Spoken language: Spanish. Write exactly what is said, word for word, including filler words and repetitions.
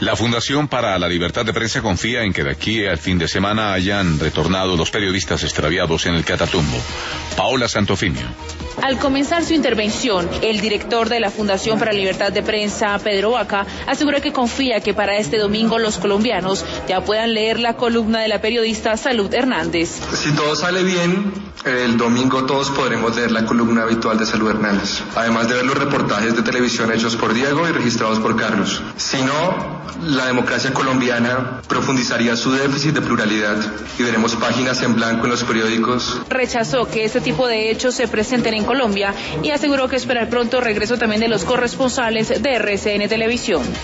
La Fundación para la Libertad de Prensa confía en que de aquí al fin de semana hayan retornado los periodistas extraviados en el Catatumbo. Paola Santofimio. Al comenzar su intervención, el director de la Fundación para la Libertad de Prensa, Pedro Vaca, aseguró que confía que para este domingo los colombianos ya puedan leer la columna de la periodista Salud Hernández. Si todo sale bien, el domingo todos podremos leer la columna habitual de Salud Hernández, además de ver los reportajes de televisión hechos por Diego y registrados por Carlos. Si no, la democracia colombiana profundizaría su déficit de pluralidad y veremos páginas en blanco en los periódicos. Rechazó que este tipo de hechos se presenten en Colombia y aseguró que espera el pronto regreso también de los corresponsales de R C N Televisión.